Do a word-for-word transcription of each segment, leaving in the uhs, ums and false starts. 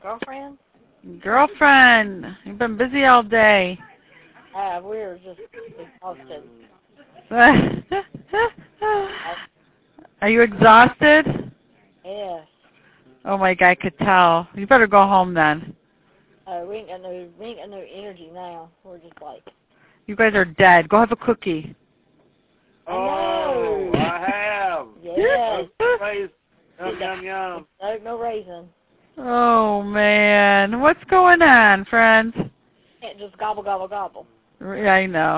Girlfriend? Girlfriend, you've been busy all day. Uh, we're just exhausted. Are you exhausted? Yes. Oh my God, I could tell. You better go home then. Uh, we ain't got no, we ain't got no energy now. We're just like. You guys are dead. Go have a cookie. Oh, I have. Yes. Yum, yum, yum. No, no raisin. Oh man, what's going on, friends? Can't just gobble, gobble, gobble. Yeah, I know.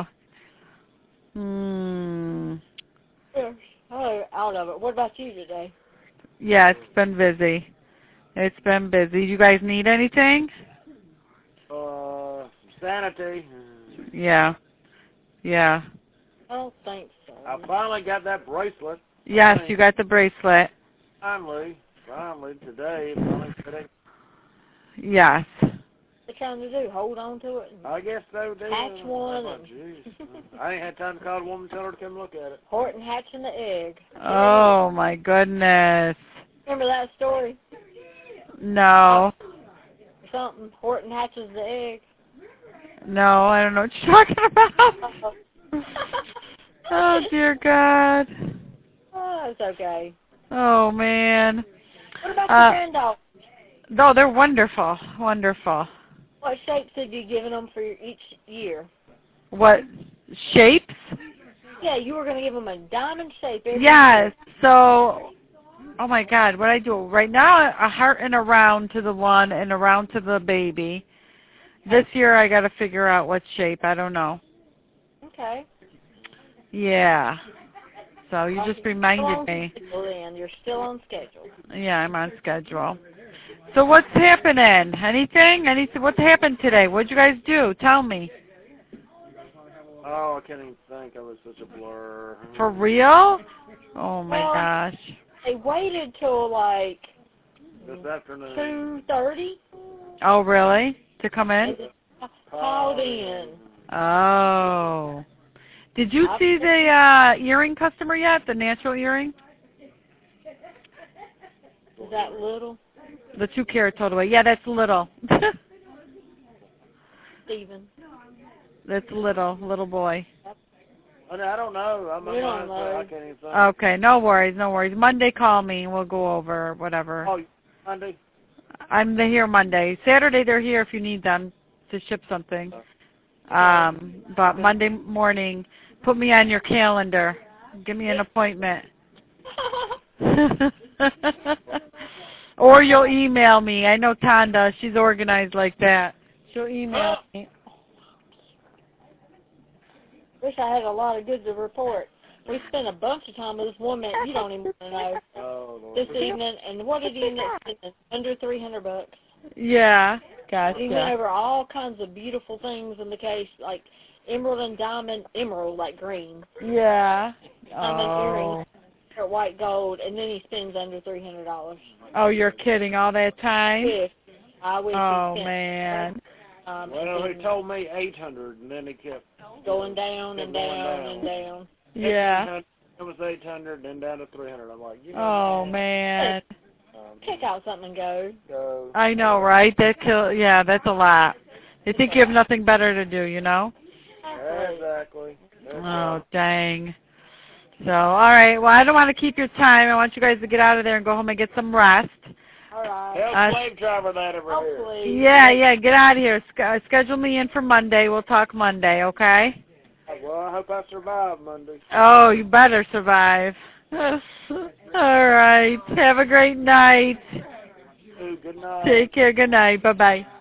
Hmm. Oh, out of it. What about you today? Yeah, it's been busy. It's been busy. You guys need anything? Uh, sanity. Yeah. Yeah. I don't think so. I finally got that bracelet. Yes, you got the bracelet. Finally. Finally, today. Finally today. Yes. What you trying to do? Hold on to it? I guess so, dude. Hatch one. Oh, And jeez. I ain't had time to call the woman and tell her to come look at it. Horton hatching the egg. Oh my goodness. Remember that story? No. Something. Horton hatches the egg. No, I don't know what you're talking about. Oh dear God. Oh, it's okay. Oh man. What about Uh, your granddaughters? No, they're wonderful. Wonderful. What shapes have you given them for each year? What shapes? Yeah, you were going to give them a diamond shape every Yes. year. So, oh my God, what I do right now? A heart and a round to the one and a round to the baby. This year I got to figure out what shape. I don't know. Okay. Yeah. So you just reminded me. Then you're still on schedule. Yeah, I'm on schedule. So what's happening? Anything? Anything? What's happened today? What'd you guys do? Tell me. Oh, I can't even think. I was such a blur. For real? Oh my well, gosh. They waited till like this afternoon. two thirty. Oh really? To come in? Called in. Oh. Did you see the uh, earring customer yet? The natural earring? Is that little? The two carat total weight. Yeah, that's little. Steven. That's little, little boy. I don't know. I'm We don't know. I can't even think. Okay, no worries, no worries. Monday, call me and we'll go over whatever. Oh, Monday? I'm they're here Monday. Saturday they're here if you need them to ship something. Um, but Monday morning, put me on your calendar. Give me an appointment. Or you'll email me. I know Tonda. She's organized like that. She'll email me. Wish I had a lot of good to report. We spent a bunch of time with this woman you don't even want to know Oh, this evening, and what did he end up spending? Under three hundred bucks. Yeah, gotcha. He went over all kinds of beautiful things in the case, like emerald and diamond, emerald like green. Yeah. Diamond Oh. earrings, white gold, and then he spends under three hundred dollars. Oh, you're kidding! All that time? Wish. I wish Oh he spent man. Um, well, he told me eight hundred, and then he kept going down and down, down. and down. Yeah. It was eight hundred, then down to three hundred. I'm like, you know, Oh man. Um, Pick out something and go. Go. I know, right? That kill. Yeah, that's a lot. They think you have nothing better to do, you know? Exactly. Oh, dang. So, all right. Well, I don't want to keep your time. I want you guys to get out of there and go home and get some rest. All right. Tell Uh, slave driver that over Hopefully. here. Yeah, yeah. Get out of here. Sch- schedule me in for Monday. We'll talk Monday, okay? Well, I hope I survive Monday. Oh, you better survive. All right. Have a great night. Ooh, good night. Take care. Good night. Bye-bye.